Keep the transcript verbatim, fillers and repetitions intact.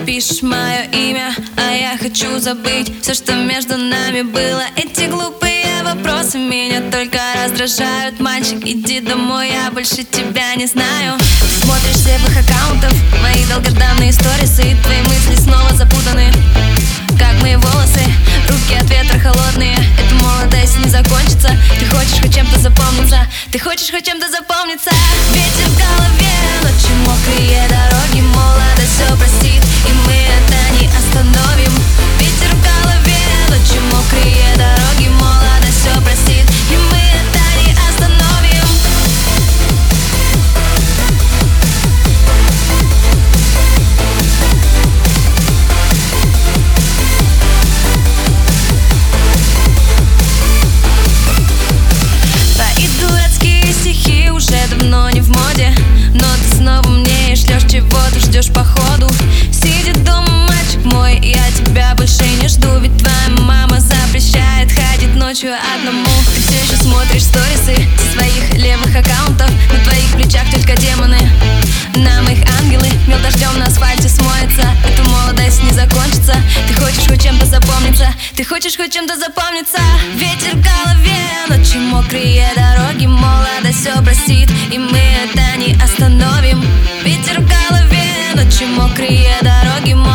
пишешь мое имя, а я хочу забыть все, что между нами было. Эти глупые вопросы меня только раздражают. Мальчик, иди домой, я больше тебя не знаю. Ты смотришь с левых аккаунтов мои долгожданные сторисы, и твои мысли снова запутаны, как мои волосы. Руки от ветра холодные, эта молодость не закончится. Ты хочешь хоть чем-то запомниться, ты хочешь хоть чем-то запомниться. Ветер в голове, ночи мокрые дороги, молодость все простит, и мы это не остановим. Ветер в голове, ночи мокрые дороги, молодость все простит, и мы это не остановим. Твои дурацкие стихи уже давно не в моде, но ты снова мне шлешь, чего ты ждешь походу. Сидит дома мальчик мой, я тебя больше не жду, ведь твоя мама запрещает ходить ночью одному. Ты все еще смотришь сторисы со своих левых аккаунтов, на твоих плечах только демоны, на моих ангелы. Мел дождем на асфальте смоется, эта молодость не закончится. Ты хочешь хоть чем-то запомниться, ты хочешь хоть чем-то запомниться. Ветер в голове, ночи мокрые дороги, молодость все простит, и мы это не остановим. Ветер в голове, ночи мокрые дороги,